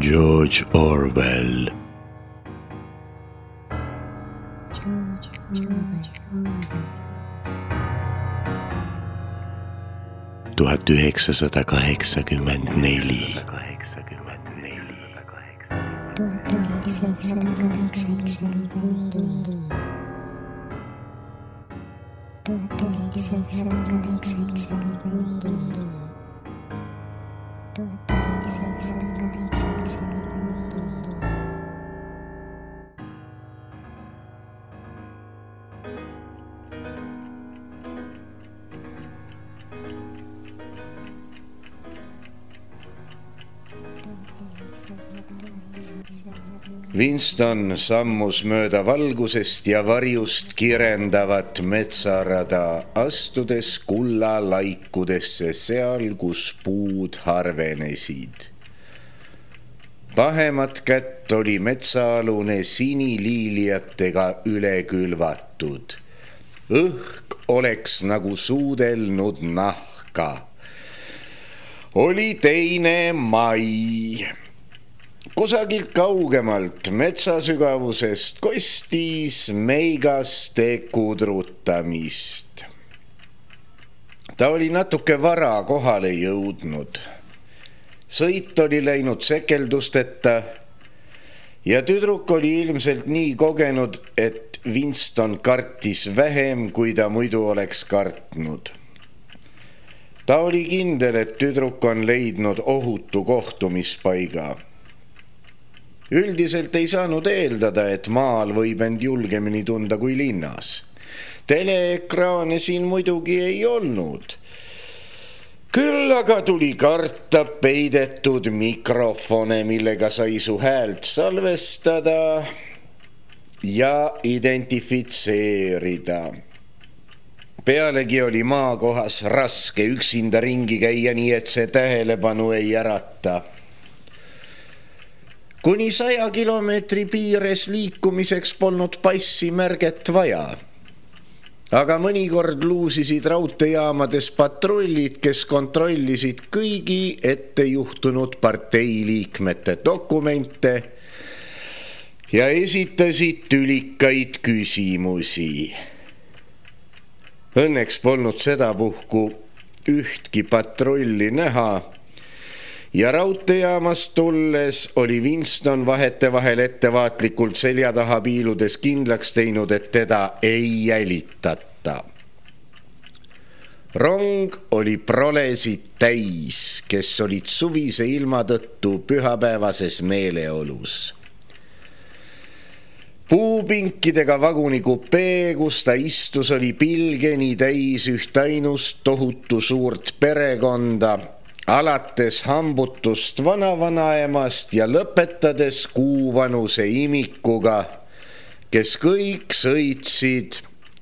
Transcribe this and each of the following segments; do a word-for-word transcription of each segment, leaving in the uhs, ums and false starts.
George Orwell. tuhat üheksasada kaheksakümmend neli. tuhat üheksasada kaheksakümmend neli. tuhat üheksasada kaheksakümmend neli. tuhat üheksasada kaheksakümmend neli. Winston sammus mööda valgusest ja varjust kirendavat metsarada, astudes kulla laikudesse seal, kus puud harvenesid. Pahemat kätt oli metsaalune siniliiliatega üle külvatud. Õhk oleks nagu suudelnud nahka. Oli teine mai. Kusagilt kaugemalt metsasügavusest kostis meigaste kudrutamist. Ta oli natuke vara kohale jõudnud. Sõit oli läinud sekeldusteta ja tüdruk oli ilmselt nii kogenud, et Winston kartis vähem, kui ta muidu oleks kartnud. Ta oli kindel, et tüdruk on leidnud ohutu kohtumispaiga. Üldiselt ei saanud eeldada, et maal võib end julgemini tunda kui linnas. Teleekraane siin muidugi ei olnud. Küll aga tuli karta peidetud mikrofone, millega sai su häält salvestada ja identifitseerida. Pealegi oli maakohas raske üksinda ringi käia, nii et see tähelepanu ei ärata. Kuni saja kilomeetri piires liikumiseks polnud passi märget vaja. Aga mõnikord luusisid raudteejaamades patrullid, kes kontrollisid kõigi ette juhtunud parteiliikmete dokumente ja esitasid tülikaid küsimusi. Õnneks polnud sedapuhku ühtki patrulli näha. Ja raudteejaamast tulles oli Winston vahetevahel ettevaatlikult selja taha piiludes kindlaks teinud, et teda ei jälitata. Rong oli prolesid täis, kes olid suvise ilma tõttu pühapäevases meeleolus. Puupinkidega vaguni kupee, kus ta istus, oli pilgeni täis ühtainust tohutu suurt perekonda, alates hambutust vanavanaemast ja lõpetades kuuvanuse imikuga, kes kõik sõitsid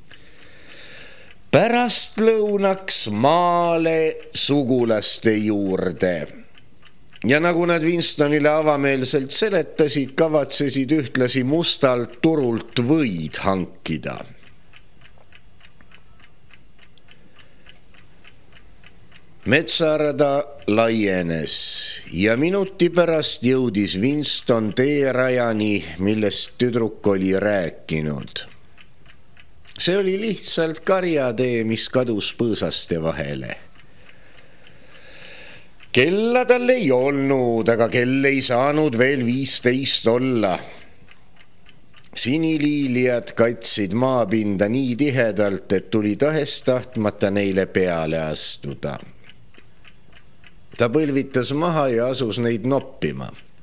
pärastlõunaks maale sugulaste juurde. Ja nagu nad Winstonile avameelselt seletasid, kavatsesid ühtlasi mustalt turult võid hankida. Metsarada laienes ja minuti pärast jõudis Winston teerajani, millest tüdruk oli rääkinud. See oli lihtsalt karjatee, mis kadus põõsaste vahele. Kella tal ei olnud, aga kell ei saanud veel viisteist olla. Siniliiliad katsid maapinda nii tihedalt, et tuli tahes tahtmata neile peale astuda. Ta põlvitas maha ja asus neid noppima.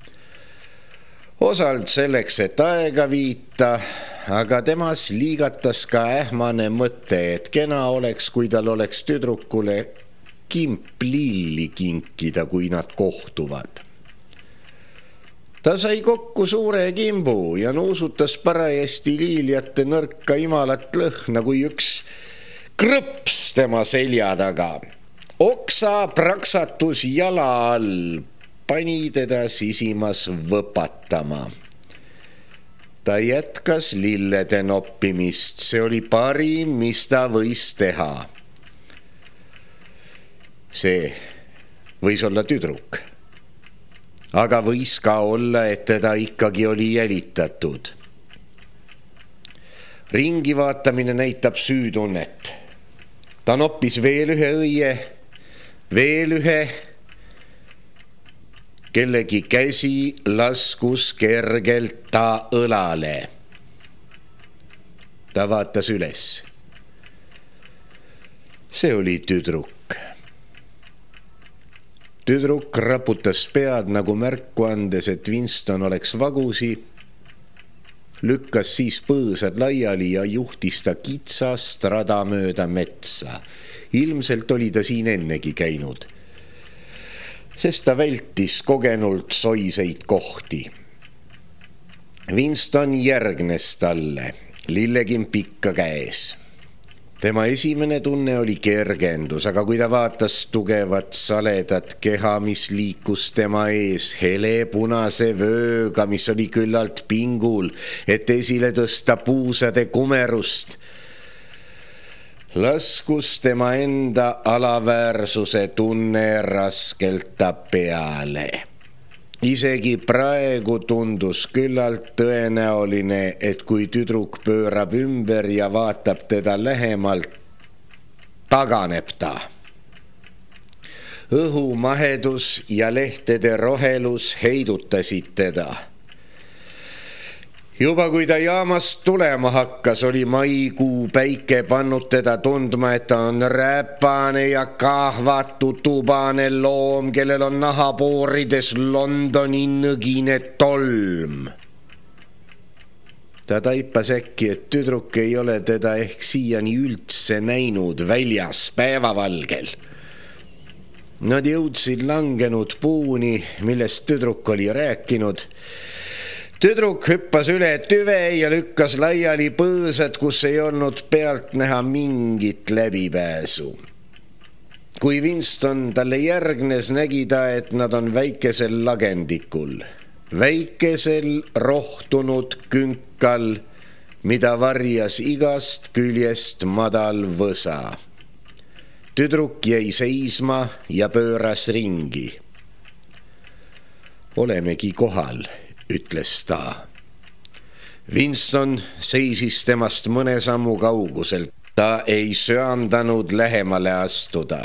Osalt selleks, et aega viita, aga temas liigatas ka ähmane mõte, et kena oleks, kui tal oleks tüdrukule kimplilli kinkida, kui nad kohtuvad. Ta sai kokku suure kimbu ja nuusutas parajasti liiliate nõrka imalat lõhna, kui üks krõps tema selja taga. Oksa praksatus jala all, pani teda sisimas võpatama. Ta jätkas lillede noppimist, see oli parim, mis ta võis teha. See võis olla tüdruk. aga võis ka olla, et teda ikkagi oli jälitatud. Ringi vaatamine näitab süütunnet. Ta noppis veel ühe õie, veel ühe. Kellegi käsi laskus kergelt ta õlale. Ta vaatas üles. See oli tüdruk. Tüdruk raputas pead nagu märku andes, et Winston oleks vagusi, lükkas siis põõsad laiali ja juhtis ta kitsast rada mööda metsa. Ilmselt oli ta siin ennegi käinud, sest ta vältis kogenult soiseid kohti. Winston järgnes talle, lillegimp ikka käes. Tema esimene tunne oli kergendus, aga kui ta vaatas tugevat saledat keha, mis liikus tema ees hele punase vööga, mis oli küllalt pingul, et esile tõsta puusade kumerust, laskus tema enda alaväärsuse tunne raskelt ta peale. Isegi praegu tundus küllalt tõenäoline, et kui tüdruk pöörab ümber ja vaatab teda lähemalt, taganeb ta. Õhu mahedus ja lehtede rohelus heidutasid teda. Juba kui ta jaamast tulema hakkas, oli maikuu päike pannud teda tundma, et ta on räpane ja kahvatu tubane loom, kellel on nahapoorides Londoni nõgine tolm. Ta taipas äkki, et tüdruk ei ole teda ehk siiani üldse näinud väljas päevavalgel. Nad jõudsid langenud puuni, millest tüdruk oli rääkinud. Tüdruk hüppas üle tüve ja lükkas laiali põõsad, kus ei olnud pealt näha mingit läbipääsu. Kui Winston talle järgnes, nägi ta, et nad on väikesel lagendikul, väikesel rohtunud künkal, mida varjas igast küljest madal võsa. Tüdruk jäi seisma ja pööras ringi. Olemegi kohal, ütles ta. Winston seisis temast mõne sammu kauguselt. Ta ei söandanud lähemale astuda.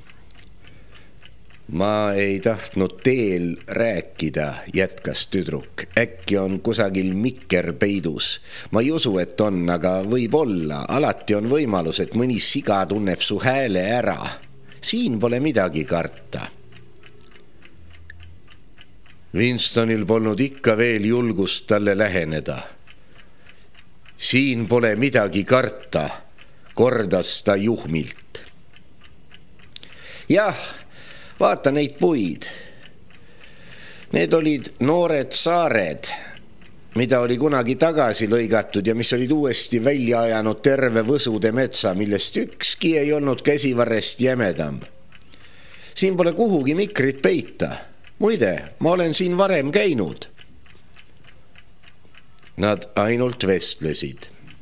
Ma ei tahtnud teel rääkida, jätkas tüdruk. Äkki on kusagil mikker peidus. Ma ei usu, et on, aga võib olla. Alati on võimalus, et mõni siga tunneb su hääle ära. Siin pole midagi karta. Winstonil polnud ikka veel julgust talle läheneda. Siin pole midagi karta, kordas ta juhmilt. Jah, vaata neid puid. Need olid noored saared, mida oli kunagi tagasi lõigatud ja mis olid uuesti välja ajanud terve Võsude metsa, millest ükski ei olnud käsivarrest jämedam. Siin pole kuhugi mikrit peita. Muide, ma olen siin varem käinud. Nad ainult vestlesid.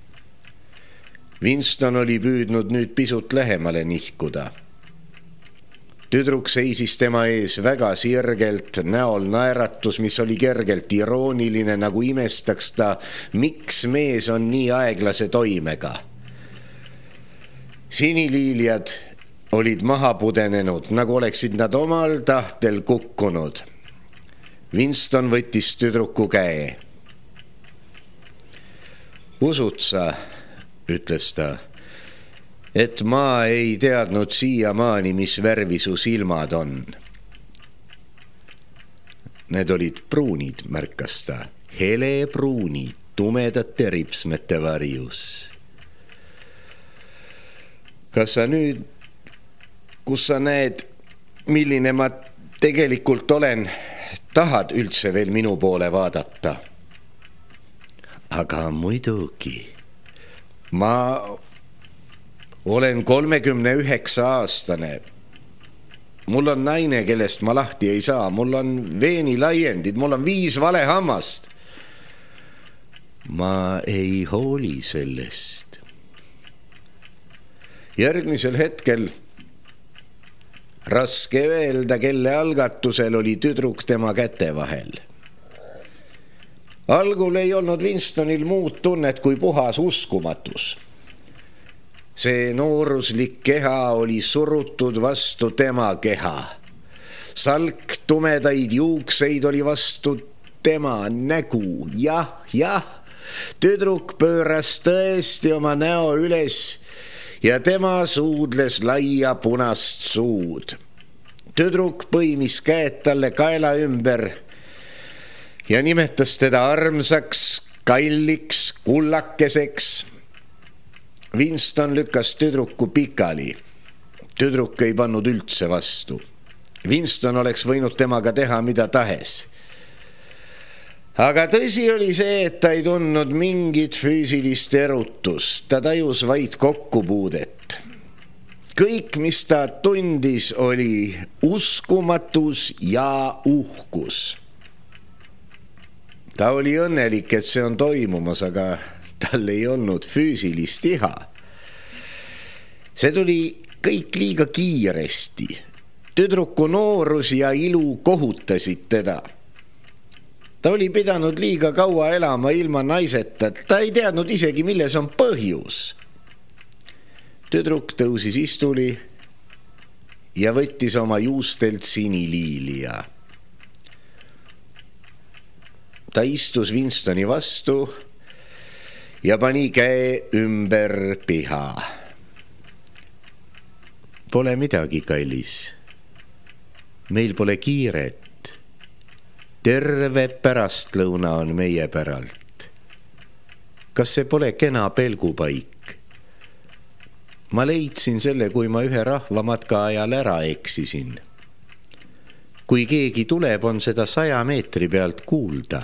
Winston oli püüdnud nüüd pisut lähemale nihkuda. Tüdruk seisis tema ees väga sirgelt, näol naeratus, mis oli kergelt irooniline, nagu imestaks ta, miks mees on nii aeglase toimega. Siniliiljad olid maha pudenenud, nagu oleksid nad omal tahtel kukkunud. Winston võttis tüdruku käe. Usud sa, ütles ta, et ma ei teadnud siiamaani, mis värvi su silmad on. Need olid pruunid, märkas ta, hele pruunid, tumedate ripsmete varjus. Kas sa nüüd, kus sa näed, milline ma tegelikult olen, tahad üldse veel minu poole vaadata? Aga muidugi, ma olen kolmekümne üheksa aastane. Mul on naine, kellest ma lahti ei saa, mul on veenilaiendid, mul on viis valehammast. Ma ei hooli sellest. Järgmisel hetkel Raske öelda, kelle algatusel oli tüdruk tema käte vahel. Algul ei olnud Winstonil muud tunnet kui puhas uskumatus. See nooruslik keha oli surutud vastu tema keha. Salk tumedaid juukseid oli vastu tema nägu. Jah, jah, tüdruk pööras tõesti oma näo üles ja tema suudles laia punast suud. Tüdruk põimis käed talle kaela ümber ja nimetas teda armsaks, kalliks, kullakeseks. Winston lükkas tüdruku pikali. Tüdruk ei pannud üldse vastu. Winston oleks võinud temaga teha mida tahes. Aga tõsi oli see, et ta ei tundnud mingit füüsilist erutust. Ta tajus vaid kokkupuudet. Kõik, mis ta tundis, oli uskumatus ja uhkus. Ta oli õnnelik, et see on toimumas, aga tal ei olnud füüsilist iha. See tuli kõik liiga kiiresti. Tüdruku noorus ja ilu kohutasid teda. Ta oli pidanud liiga kaua elama ilma naiseta. Ta ei teadnud isegi, milles on põhjus. Tüdruk tõusis istuli ja võttis oma juustelt siniliilia. Ta istus Winstoni vastu ja pani käe ümber piha. Pole midagi, kallis. Meil pole kiiret. Terve pärastlõuna on meie päralt. Kas see pole kena pelgupaik? Ma leidsin selle, kui ma ühe rahvamatka ajal ära eksisin. Kui keegi tuleb, on seda saja meetri pealt kuulda.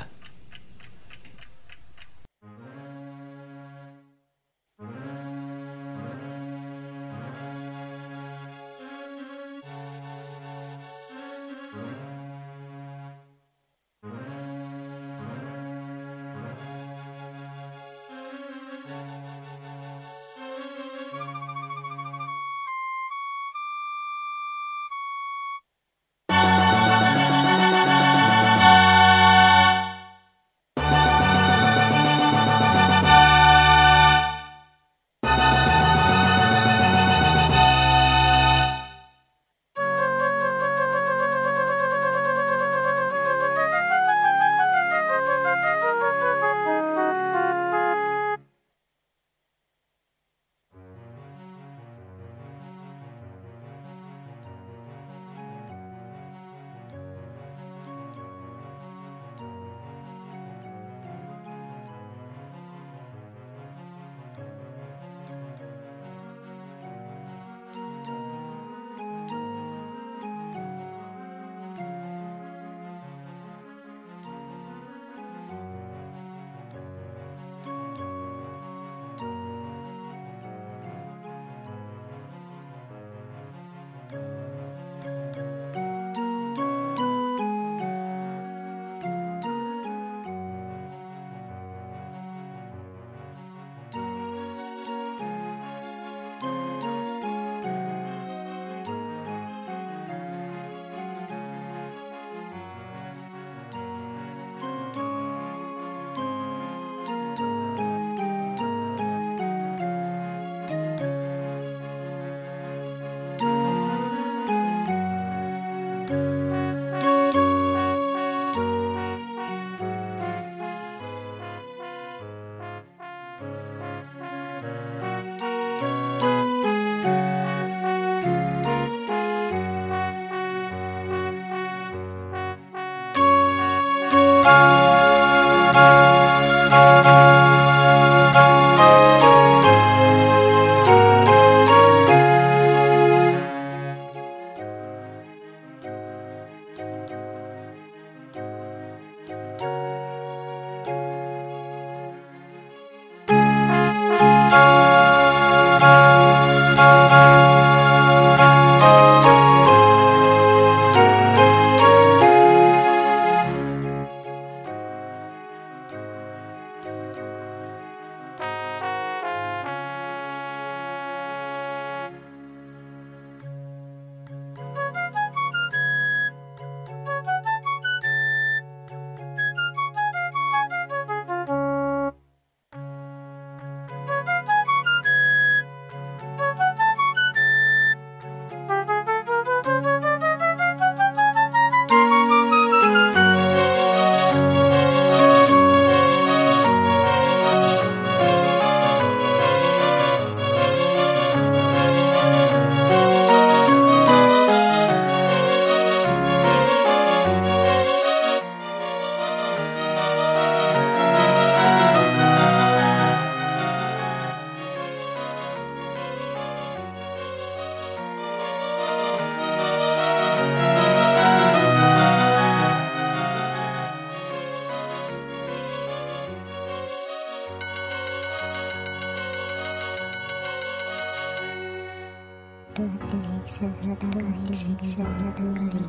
tuhat üheksasada kaheksakümmend neli,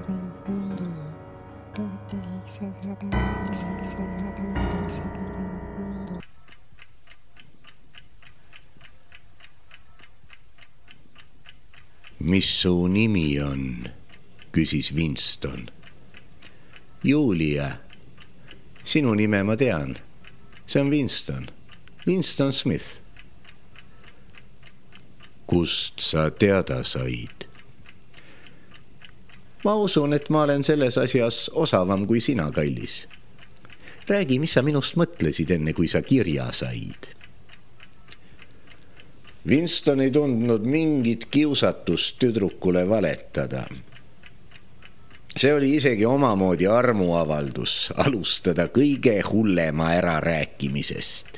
tuhat üheksasada kaheksakümmend neli. Mis su nimi on? Küsis Winston. Julia. Sinu nime ma tean. See on Winston. Winston Smith. Kust sa teada said? Ma usun, et ma olen selles asjas osavam kui sina, kallis. Räägi, mis sa minust mõtlesid enne, kui sa kirja said. Winston ei tundnud mingit kiusatust tüdrukule valetada. See oli isegi omamoodi armuavaldus alustada kõige hullema ärarääkimisest.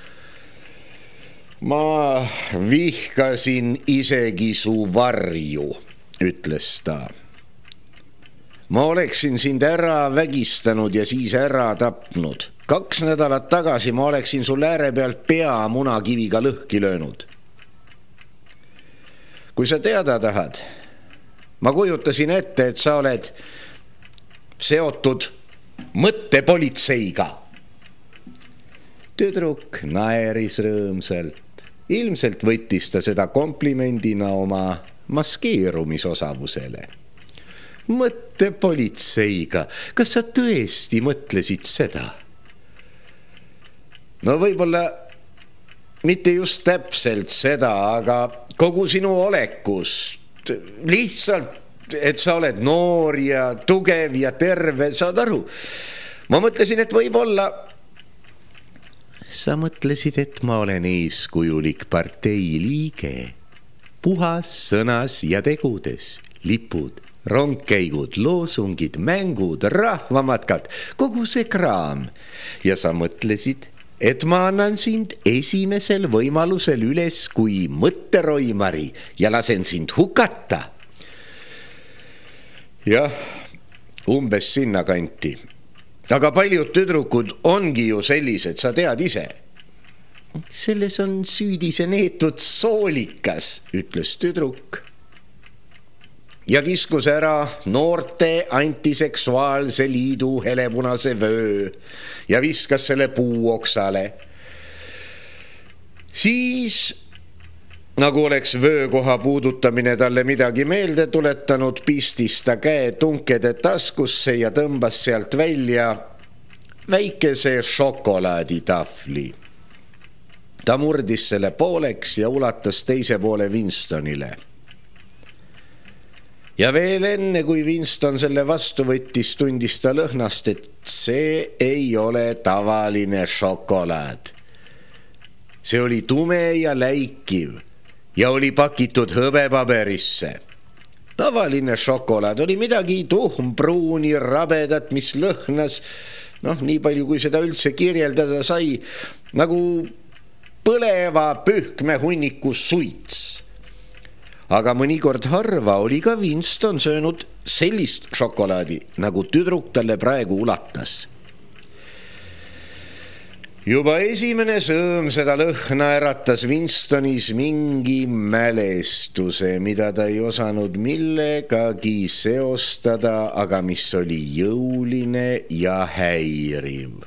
Ma vihkasin isegi su varju, ütles ta. Ma oleksin sind ära vägistanud ja siis ära tapnud. Kaks nädalat tagasi ma oleksin sul ääre pealt pea munakiviga lõhki löönud. Kui sa teada tahad, ma kujutasin ette, et sa oled seotud mõttepolitseiga. Tüdruk naeris rõõmsalt. Ilmselt võttis ta seda komplimendina oma maskeerumisosavusele. Mõttepolitseiga. Kas sa tõesti mõtlesid seda? No võib-olla mitte just täpselt seda, aga kogu sinu olekus. Lihtsalt, et sa oled noor ja tugev ja terve, saad aru. Ma mõtlesin, et võib-olla... Sa mõtlesid, et ma olen eeskujulik partei liige. Puhas sõnas ja tegudes. Lipud, rongkäigud, loosungid, mängud, rahvamatkad, kogu see kraam. Ja sa mõtlesid, et ma annan sind esimesel võimalusel üles kui mõtteroimari ja lasen sind hukata. Jah, umbes sinna kanti. Aga paljud tüdrukud ongi ju sellised, sa tead ise. Selles on süüdi see neetud soolikas, ütles tüdruk. Ja kiskus ära noorte antiseksuaalse liidu helepunase vöö ja viskas selle puuoksale. Siis, nagu oleks vöökoha puudutamine talle midagi meelde tuletanud, pistis ta käe tunkede taskusse ja tõmbas sealt välja väikese šokolaaditahvli. Ta murdis selle pooleks ja ulatas teise poole Winstonile. Ja veel enne, kui Winston selle vastu võttis, tundis ta lõhnast, et see ei ole tavaline šokolaad. See oli tume ja läikiv ja oli pakitud hõbepaberisse. Tavaline šokolaad oli midagi tuhmpruuni, rabedat, mis lõhnas, noh, nii palju kui seda üldse kirjeldada sai, nagu põleva pühkmehunniku suits. Aga mõnikord harva oli ka Winston söönud sellist šokolaadi, nagu tüdruk talle praegu ulatas. Juba esimene sõõm seda lõhna äratas Winstonis mingi mälestuse, mida ta ei osanud millegagi seostada, aga mis oli jõuline ja häiriv.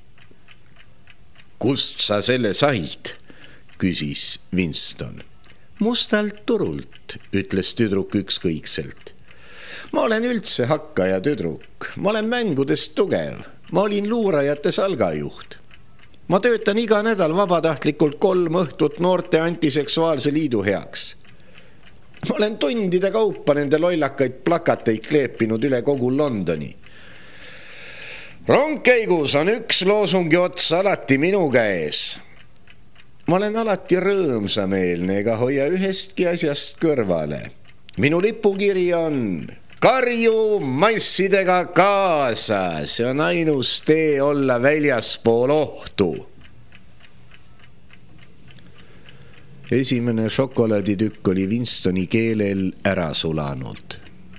Kust sa selle said? Küsis Winston. Mustalt turult, ütles tüdruk ükskõikselt. Ma olen üldse hakkaja tüdruk. Ma olen mängudest tugev. Ma olin luurajate salgajuht. Ma töötan iga nädal vabatahtlikult kolm õhtut noorte antiseksuaalse liidu heaks. Ma olen tundide kaupa nende lollakaid plakateid kleepinud üle kogu Londoni. Rongkäigus on üks loosungi ots alati minu käes. Ma olen alati rõõmsameelne ega hoia ühestki asjast kõrvale. Minu lipukiri on karju massidega kaasa. See on ainus tee olla väljaspool ohtu. Esimene šokolaaditükk oli Winstoni keelel ära sulanud.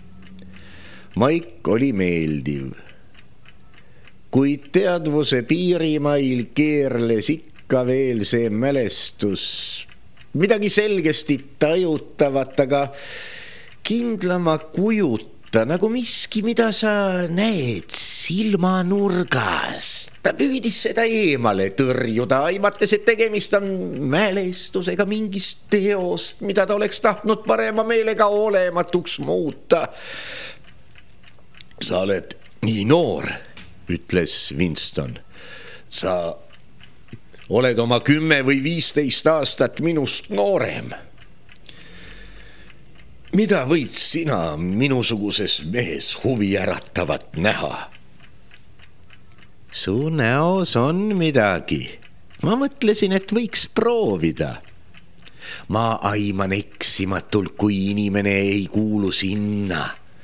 Maik oli meeldiv. Kuid teadvuse piirimail keerles ikka ka veel see mälestus, midagi selgesti tajutavat, aga kindlama kujuta, nagu miski, mida sa näed silmanurgas. Ta püüdis seda eemale tõrjuda, aimates, et tegemist on mälestusega mingist teost, mida ta oleks tahtnud parema meelega olematuks muuta. Sa oled nii noor, ütles Winston. Sa oled oma kümme või viisteist aastat minust noorem. Mida võid sina minusuguses mees huvi äratavat näha? Su näos on midagi. Ma mõtlesin, et võiks proovida. Ma aiman eksimatult, kui inimene ei kuulu sinna.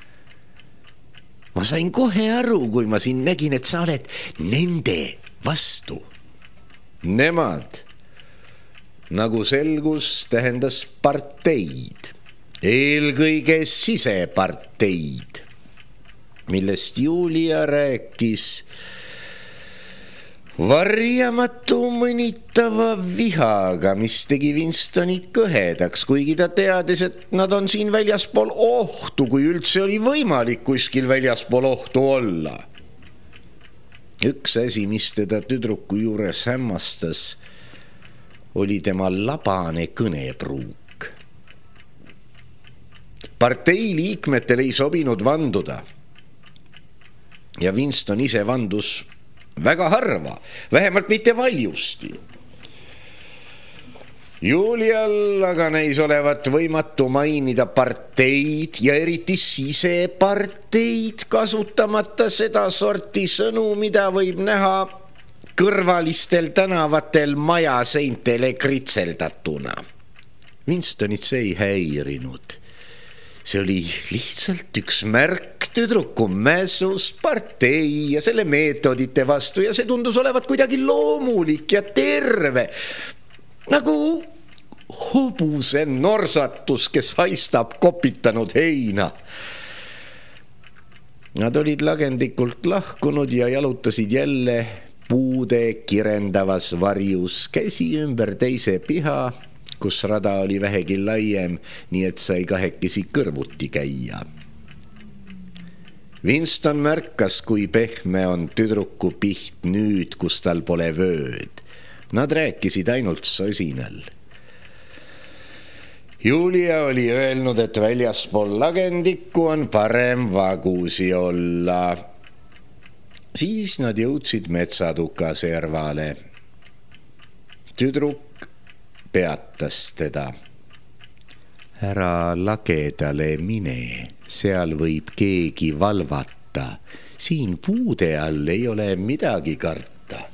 Ma sain kohe aru, kui ma siin nägin, et sa oled nende vastu. Nemad, nagu selgus, tähendas parteid. Eelkõige siseparteid, millest Julia rääkis varjamatu mõnitava vihaga, mis tegi Winstoni kõhedaks, kuigi ta teadis, et nad on siin väljaspool ohtu, kui üldse oli võimalik kuskil väljaspool ohtu olla. Üks asi, mis teda tüdruku juures hämmastas, oli tema labane kõnepruuk. Partei liikmetel ei sobinud vanduda ja Winston ise vandus väga harva, vähemalt mitte valjusti. Julial aga näis olevat võimatu mainida parteid ja eriti siseparteid, kasutamata seda sorti sõnu, mida võib näha kõrvalistel tänavatel majaseintele kritseldatuna. Winstonit see ei häirinud. See oli lihtsalt üks märk tüdruku mässust partei ja selle meetodite vastu ja see tundus olevat kuidagi loomulik ja terve. Nagu hobuse norsatus, kes haistab kopitanud heina. Nad olid lagendikult lahkunud ja jalutasid jälle puude kirendavas varjus, käsi ümber teise piha, kus rada oli vähegi laiem, nii et sai kahekesi kõrvuti käia. Winston märkas, kui pehme on tüdruku piht nüüd, kus tal pole vööd. Nad rääkisid ainult sosinal. Julia oli öelnud, et väljaspool lagendikku on parem vagusi olla. Siis nad jõudsid metsatuka servale. Tüdruk peatas teda. Ära lagedale mine, seal võib keegi valvata. Siin puude all ei ole midagi karta.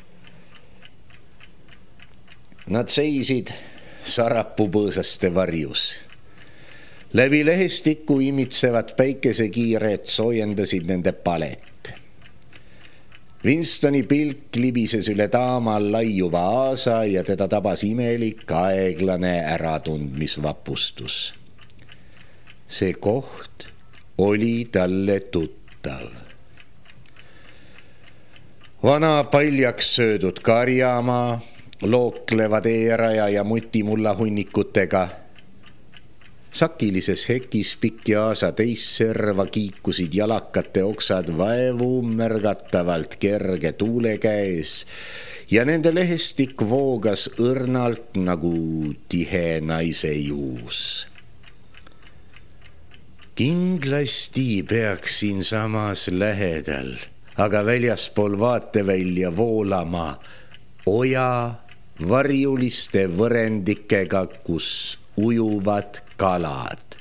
Nad seisid sarapupõõsaste varjus. Läbi lehestikku imitsevad päikesekiired soojendasid nende palet. Winstoni pilk libises üle daama laiuva aasa ja teda tabas imelik aeglane äratundmisvapustus. See koht oli talle tuttav. Vana paljaks söödud karjamaa, looklevad eeraja ja mutimulla hunnikutega. Sakilises hekis pikki aasa teist serva kiikusid jalakate oksad vaevu märgatavalt kerge tuule käes ja nende lehestik voogas õrnalt nagu tihe naise juus. Kindlasti peaks siin samas lähedal, aga väljaspool vaatevälja voolama oja varjuliste võrendikega, kus ujuvad kalad.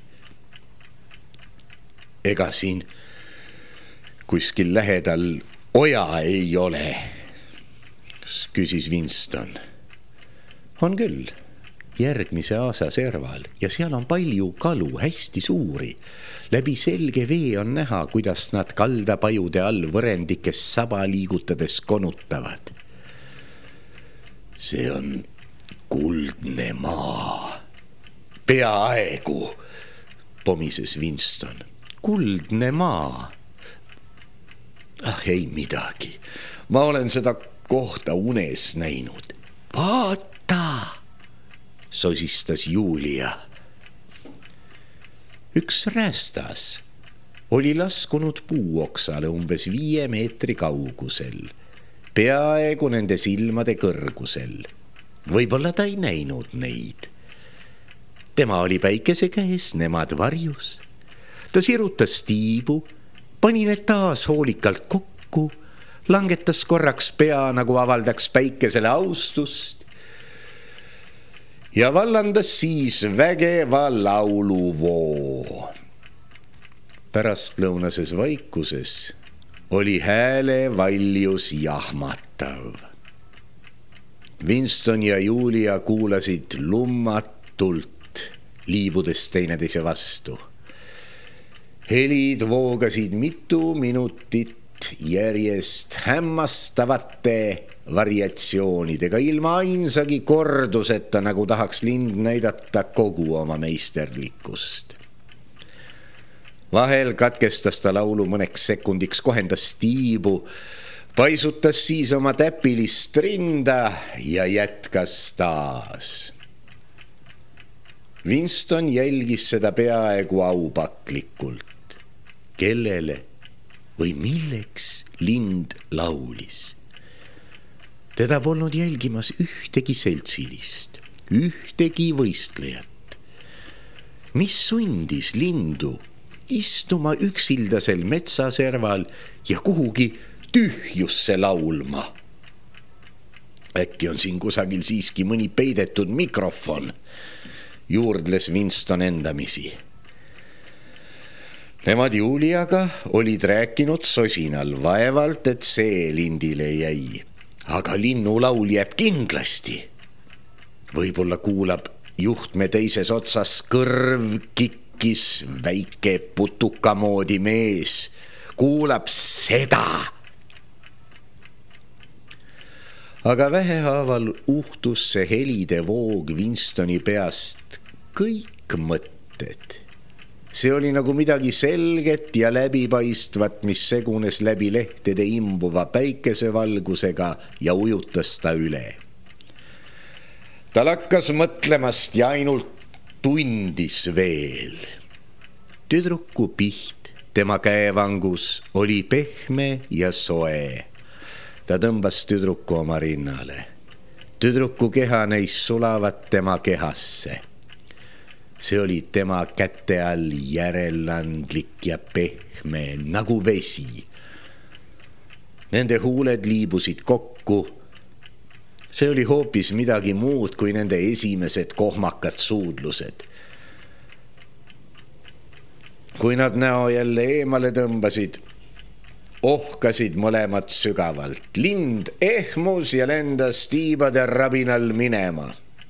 Ega siin kuskil lähedal oja ei ole, küsis Winston. On küll, järgmise aasa serval ja seal on palju kalu, hästi suuri. Läbi selge vee on näha, kuidas nad kaldapajude all võrendikes saba liigutades konutavad. See on kuldne maa. Peaaegu, pomises Winston. Kuldne maa. Ah, ei midagi. Ma olen seda kohta unes näinud. Vaata! sosistas Julia. Üks räästas oli laskunud puuoksale umbes viie meetri kaugusel, peaaegu nende silmade kõrgusel. Võib-olla ta ei näinud neid. Tema oli päikese käes, nemad varjus. Ta sirutas tiibu, pani need taas hoolikalt kokku, langetas korraks pea, nagu avaldaks päikesele austust ja vallandas siis vägeva lauluvoo. Pärastlõunases vaikuses oli hääle valjus jahmatav. Winston ja Julia kuulasid lummatult, liibudes teineteise vastu. Helid voogasid mitu minutit järjest hämmastavate variatsioonidega, ilma ainsagi korduseta, nagu tahaks lind näidata kogu oma meisterlikkust. Vahel katkestas ta laulu mõneks sekundiks, kohendas tiibu, paisutas siis oma täpilist rinda ja jätkas taas. Winston jälgis seda peaaegu aupaklikult. Kellele või milleks lind laulis? Teda polnud jälgimas ühtegi seltsilist, ühtegi võistlejat. Mis sundis lindu istuma üksildasel metsaserval ja kuhugi tühjusse laulma? Äkki on siin kusagil siiski mõni peidetud mikrofon, juurdles Winston endamisi. Nemad Juliaga olid rääkinud sosinal, vaevalt, et see lindile jäi. Aga linnulaul jääb kindlasti. Võib-olla kuulab juhtme teises otsas kõrv kikkis väike putuka moodi mees. Kuulab seda. Aga vähehaaval uhtus see helide voog Winstoni peast kõik mõtted. See oli nagu midagi selget ja läbipaistvat, mis segunes läbi lehtede imbuva päikesevalgusega ja ujutas ta üle. Ta lakkas mõtlemast ja ainult tundis veel. Tüdruku piht, tema käevangus oli pehme ja soe. Ta tõmbas tüdruku oma rinnale. Tüdruku keha näis sulavat tema kehasse. See oli tema käte all järellandlik ja pehme nagu vesi. Nende huuled liibusid kokku. See oli hoopis midagi muud kui nende esimesed kohmakad suudlused. Kui nad näo jälle eemale tõmbasid, ohkasid mõlemad sügavalt. Lind ehmus ja lendas tiibade rabinal minema.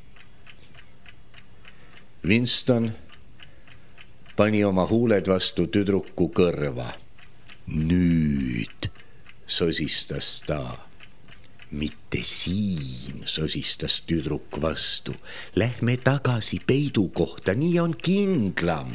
Winston pani oma huuled vastu tüdruku kõrva. Nüüd, sosistas ta. Mitte siin, sosistas tüdruk vastu. Lähme tagasi peidu kohta, nii on kindlam.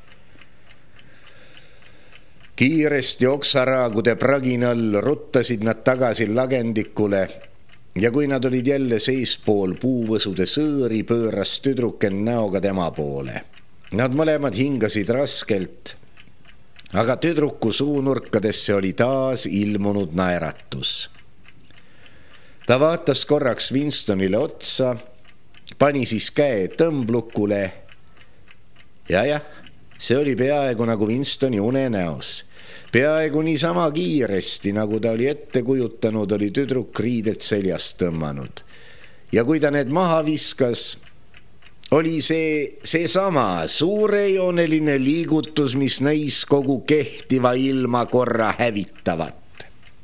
Kiiresti oksaraagude praginal ruttasid nad tagasi lagendikule ja kui nad olid jälle seispool puuvõsude sõõri, pööras tüdruken näoga tema poole. Nad mõlemad hingasid raskelt, aga tüdruku suunurkadesse oli taas ilmunud naeratus. Ta vaatas korraks Winstonile otsa, pani siis käe tõmblukule ja jah, see oli peaaegu nagu Winstoni unenäos. Peaaegu nii sama kiiresti, nagu ta oli ette kujutanud, oli tüdruk riided seljast tõmmanud. Ja kui ta need maha viskas, oli see, see sama suurejooneline liigutus, mis näis kogu kehtiva ilma korra hävitavat.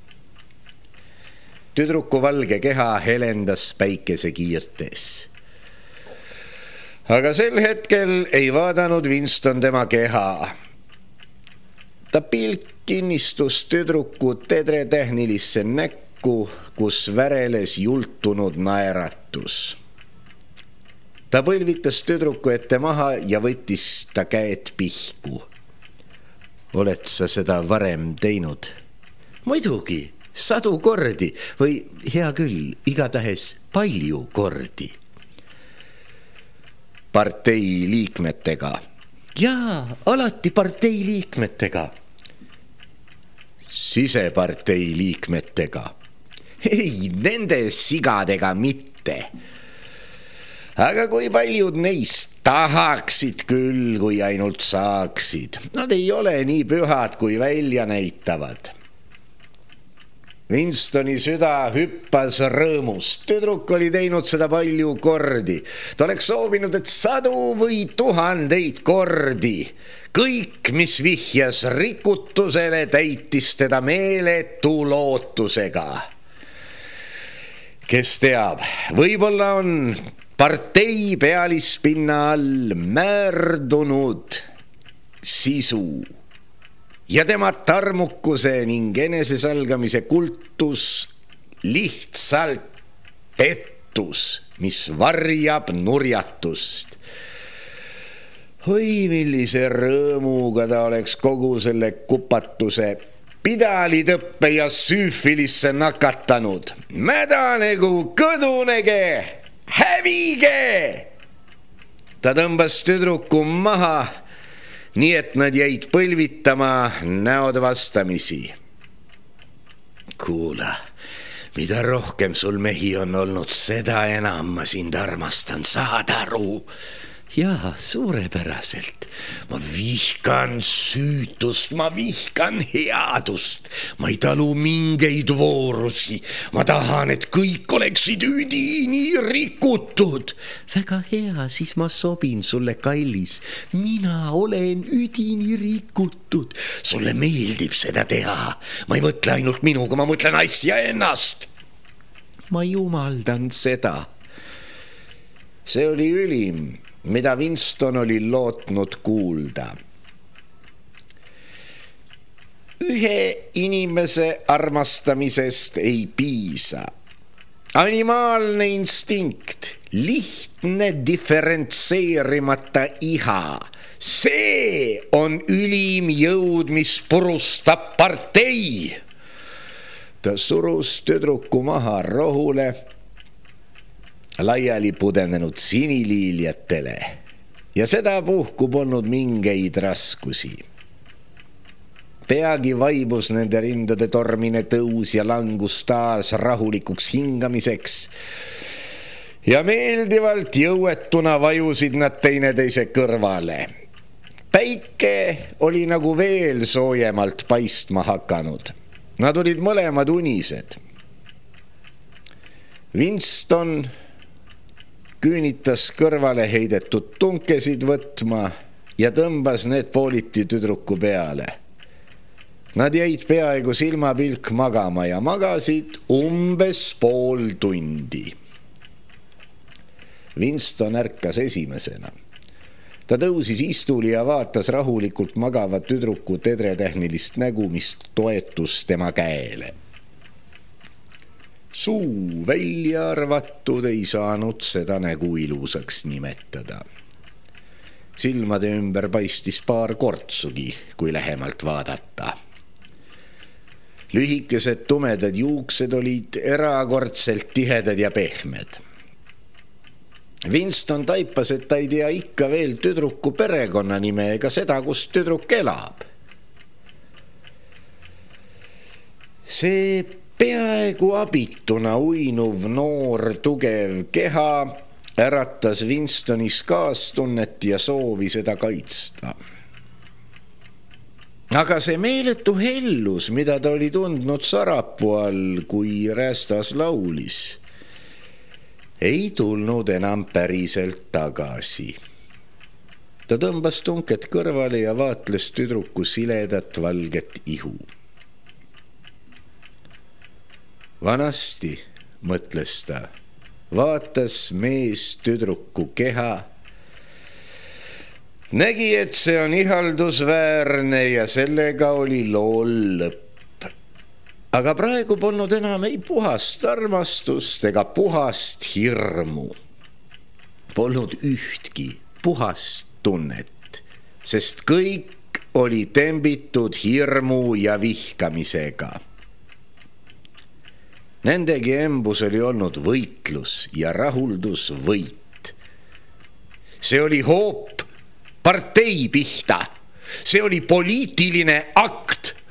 Tüdruku valge keha helendas päikese kiirtes. Aga sel hetkel ei vaadanud Winston tema keha. Ta pilk kinnistus tüdruku tedretehnilisse näkku, kus väreles jultunud naeratus. Ta põlvitas tüdruku ette maha ja võttis ta käed pihku. Oled sa seda varem teinud? Muidugi, sadu kordi või hea küll, igatahes palju kordi. partei liikmetega? Jaa, alati partei liikmetega. Sisepartei liikmetega? Ei, nende sigadega mitte. Aga kui paljud neist tahaksid küll, kui ainult saaksid. Nad ei ole nii pühad, kui välja näitavad. Winstoni süda hüppas rõõmust. Tüdruk oli teinud seda palju kordi. Ta oleks soovinud, et sadu või tuhandeid kordi. Kõik, mis vihjas rikutusele, täitis teda meeletu lootusega. Kes teab, võib-olla on partei pealispinna all määrdunud sisu ja tema tarmukuse ning enesesalgamise kultus lihtsalt pettus, mis varjab nurjatust. Oi, millise rõõmuga ta oleks kogu selle kupatuse pidalitõppe ja süüfilisse nakatanud. Mädanegu, kõdunege, hävige! Ta tõmbas tüdruku maha, nii et nad jäid põlvitama näod vastamisi. Kuula, mida rohkem sul mehi on olnud, seda enam ma sind armastan, saad aru? Jaa, suurepäraselt. Ma vihkan süütust, ma vihkan headust. Ma ei talu mingeid voorusi. Ma tahan, et kõik oleksid üdini rikutud. Väga hea, siis ma sobin sulle, kallis. Mina olen üdini rikutud. Sulle meeldib seda teha. Ma ei mõtle ainult minuga, ma mõtlen asja ennast. Ma jumaldan seda. See oli ülim, mida Winston oli lootnud kuulda. Ühe inimese armastamisest ei piisa. Animaalne instinkt, lihtne diferentseerimata iha. See on ülim jõud, mis purustab partei. Ta surus tüdruku maha rohule, laiali pudenenud siniliiljatele ja seda puhku polnud mingeid raskusi. Peagi vaibus nende rindade tormine tõus ja langus taas rahulikuks hingamiseks ja meeldivalt jõuetuna vajusid nad teineteise kõrvale. Päike oli nagu veel soojemalt paistma hakanud. Nad olid mõlemad unised. Winston küünitas kõrvale heidetud tunkesid võtma ja tõmbas need pooliti tüdruku peale. Nad jäid peaaegu silmapilk magama ja magasid umbes pool tundi. Winston ärkas esimesena. Ta tõusis istuli ja vaatas rahulikult magava tüdruku tedretehnilist nägu, mis toetus tema käele. Suu välja arvatud ei saanud seda nägu ilusaks nimetada. Silmade ümber paistis paar kortsugi, kui lähemalt vaadata. Lühikesed tumedad juuksed olid erakordselt tihedad ja pehmed. Winston taipas, et ta ei tea ikka veel tüdruku perekonnanime ega seda, kus tüdruk elab. See peaaegu abituna uinuv noor tugev keha äratas Winstonis kaastunnet ja soovi seda kaitsta. Aga see meeletu hellus, mida ta oli tundnud Sarapuu all, kui Rästas laulis, ei tulnud enam päriselt tagasi. Ta tõmbas tunket kõrvale ja vaatles tüdruku siledat valget ihu. Vanasti, mõtles ta, vaatas mees tüdruku keha, nägi, et see on ihaldusväärne ja sellega oli lool lõpp. Aga praegu polnud enam ei puhast armastust ega puhast hirmu. Polnud ühtki puhast tunnet, sest kõik oli tembitud hirmu ja vihkamisega. Nendegi embus oli olnud võitlus ja rahuldus võit. see oli hoop partei pihta, see oli poliitiline akt